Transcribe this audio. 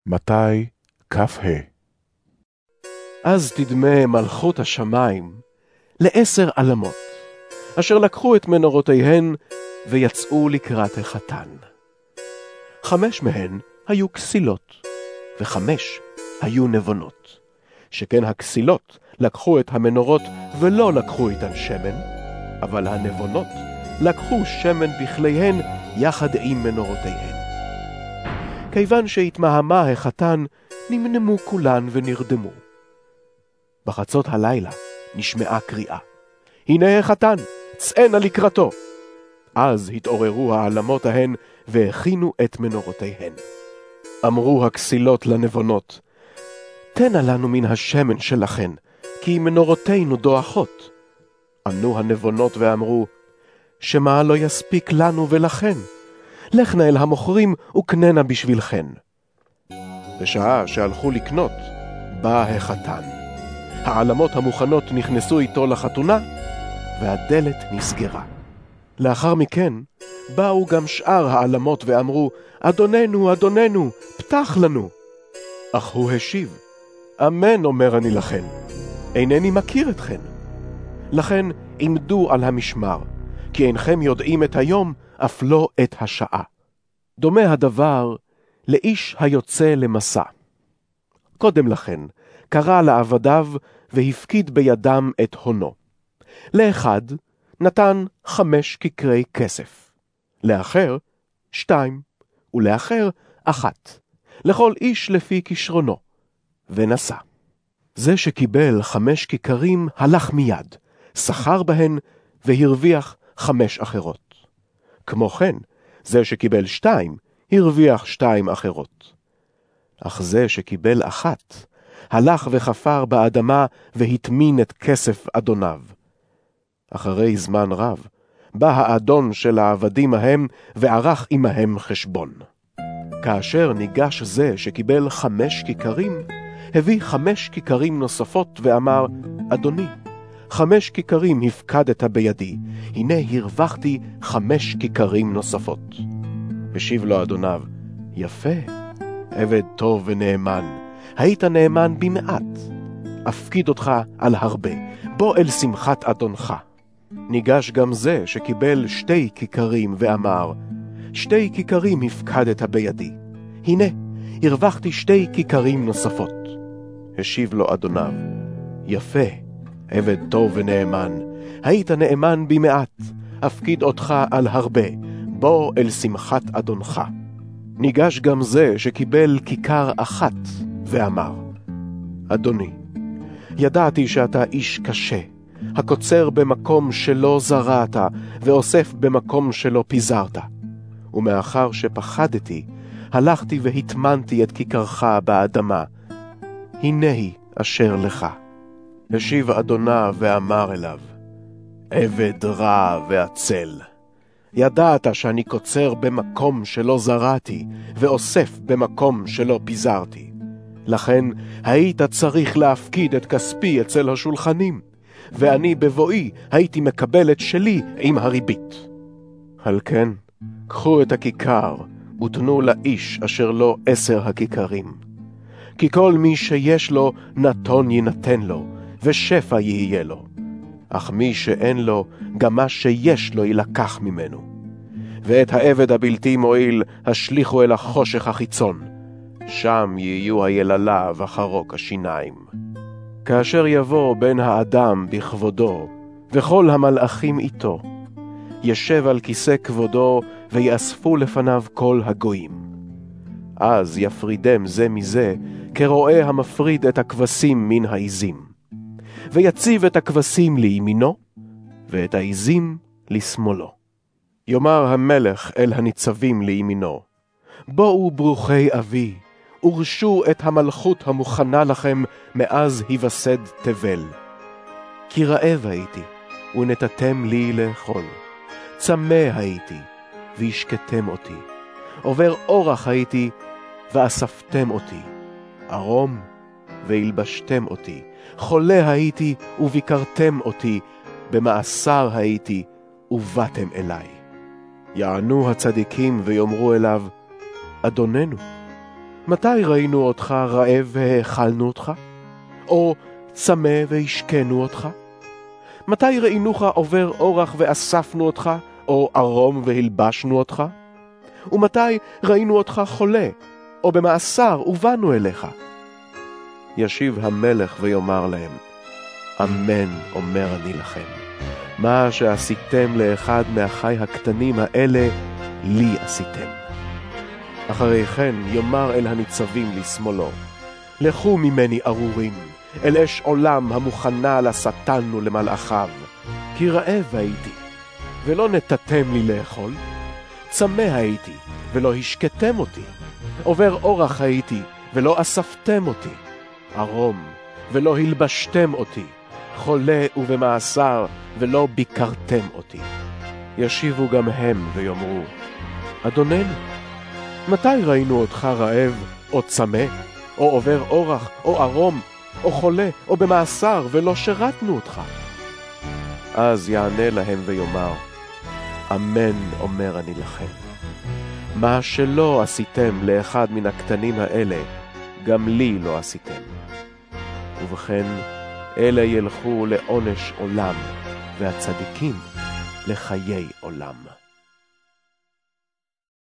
מתי כ"ה. אז תדמה מלכות השמיים ל10 עלמות, אשר לקחו את מנורותיהן ויצאו לקראת החתן. 5 מהן היו כסילות, ו5 היו נבונות. שכן הכסילות לקחו את המנורות ולא לקחו איתן שמן, אבל הנבונות לקחו שמן בכליהן יחד עם מנורותיהן. כיוון שהתמהמה החתן, נמנמו כולן ונרדמו. בחצות הלילה נשמעה קריאה, הנה החתן, צאנה לקראתו. אז התעוררו העלמות ההן והכינו את מנורותיהן. אמרו הכסילות לנבונות, תנה לנו מן השמן שלכן, כי מנורותינו דועכות. ענו הנבונות ואמרו, שמה לא יספיק לנו ולכן? לכנה אל המוכרים וקננה בשבילכן. בשעה שהלכו לקנות, בא החתן. העלמות המוכנות נכנסו איתו לחתונה, והדלת נסגרה. לאחר מכן באו גם שאר העלמות ואמרו, אדוננו, אדוננו, פתח לנו. אך הוא השיב, אמן אומר אני לכן, אינני מכיר אתכן. לכן עמדו על המשמר, כי אינכם יודעים את היום, אף לא את השעה. דומה הדבר לאיש היוצא למסע. קודם לכן קרא לעבדיו והפקיד בידם את הונו. לאחד נתן 5 כיכרי כסף, לאחר 2, ולאחר 1, לכל איש לפי כישרונו, ונסע. זה שקיבל 5 כיכרים הלך מיד, שכר בהן והרוויח 5 אחרות. כמו כן, זה שקיבל 2, הרוויח 2 אחרות. אך זה שקיבל 1, הלך וחפר באדמה והטמין את כסף אדוניו. אחרי זמן רב, בא האדון של העבדים ההם וערך עמהם חשבון. כאשר ניגש זה שקיבל 5 כיכרים, הביא 5 כיכרים נוספות ואמר, אדוני, 5 כיכרים הפקדת בידי, הנה הרווחתי 5 כיכרים נוספות. השיב לו אדוניו, יפה, עבד טוב ונאמן, היית נאמן במעט, אפקיד אותך על הרבה, בוא אל שמחת אדונך. ניגש גם זה שקיבל 2 כיכרים ואמר, 2 כיכרים הפקדת בידי, הנה הרווחתי 2 כיכרים נוספות. השיב לו אדוניו, יפה, עבד טוב ונאמן, היית נאמן במעט, אפקיד אותך על הרבה, בוא אל שמחת אדונך. ניגש גם זה שקיבל כיכר 1 ואמר, אדוני, ידעתי שאתה איש קשה, הקוצר במקום שלא זרעת, ואוסף במקום שלא פיזרת. ומאחר שפחדתי, הלכתי והטמנתי את כיכרך באדמה. הנה היא אשר לך. השיב אדוניו ואמר אליו, עבד רע ועצל. ידעת שאני קוצר במקום שלא זרעתי, ואוסף במקום שלא פיזרתי. לכן היית צריך להפקיד את כספי אצל השולחנים, ואני בבואי הייתי מקבל את שלי עם הריבית. על כן, קחו את הכיכר ותנו לאיש אשר לו 10 הכיכרים. כי כל מי שיש לו נתון יינתן לו, ושפע יהיה לו. אך מי שאין לו, גם מה שיש לו ילקח ממנו. ואת העבד הבלתי מועיל השליחו אל החושך החיצון, שם יהיו היללה וחרוק השיניים. כאשר יבוא בן האדם בכבודו, וכל המלאכים איתו, ישב על כיסא כבודו, ויאספו לפניו כל הגויים. אז יפרידם זה מזה, כרועה המפריד את הכבשים מן העזים. ויציב את הכבשים לימינו, ואת העזים לשמאלו. יאמר המלך אל הניצבים לימינו, בואו ברוכי אבי, ורשו את המלכות המוכנה לכם מאז היווסד תבל. כי רעב הייתי, ונתתם לי לאכול. צמא הייתי, והשקטם אותי. עובר אורח הייתי, ואספתם אותי. ערום, והלבשתם אותי. חולה הייתי, וביקרתם אותי. במאסר הייתי, ובאתם אליי. יענו הצדיקים ויאמרו אליו, אדוננו, מתי ראינו אותך רעב והאכלנו אותך? או צמא והשקנו אותך? מתי ראינוך עובר אורח ואספנו אותך, או ערום והלבשנו אותך? ומתי ראינו אותך חולה, או במאסר ובאנו אליך? ישיב המלך ויאמר להם, אמן אומר אני לכם, מה שעשיתם לאחד מאחי הקטנים האלה, לי עשיתם. אחרי כן יאמר אל הניצבים לשמאלו, לכו ממני ארורים, אל אש עולם המוכנה לשטן ולמלאכיו, כי רעב הייתי, ולא נתתם לי לאכול, צמא הייתי, ולא השקתם אותי, עובר אורח הייתי, ולא אספתם אותי, ערום, ולא הלבשתם אותי, חולה ובמאסר, ולא ביקרתם אותי. ישיבו גם הם ויאמרו, אדוננו, מתי ראינו אותך רעב, או צמא, או עובר אורח, או ערום, או חולה, או במאסר, ולא שרתנו אותך? אז יענה להם ויאמר, אמן אומר אני לכם, מה שלא עשיתם לאחד מן הקטנים האלה, גם לי לא עשיתם. ובכן, אלה ילכו לעונש עולם, והצדיקים לחיי עולם.